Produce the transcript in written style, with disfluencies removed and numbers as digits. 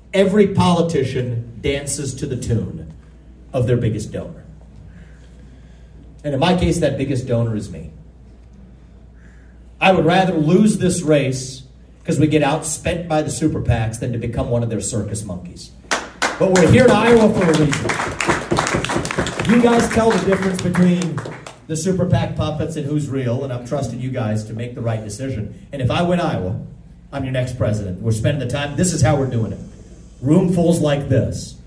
every politician dances to the tune of their biggest donor. And in my case, that biggest donor is me. I would rather lose this race because we get outspent by the super PACs than to become one of their circus monkeys. But we're here in Iowa for a reason. You guys tell the difference between the super PAC puppets and who's real, and I'm trusting you guys to make the right decision. And if I win Iowa, I'm your next president. We're spending the time. This is how we're doing it. Roomfuls like this.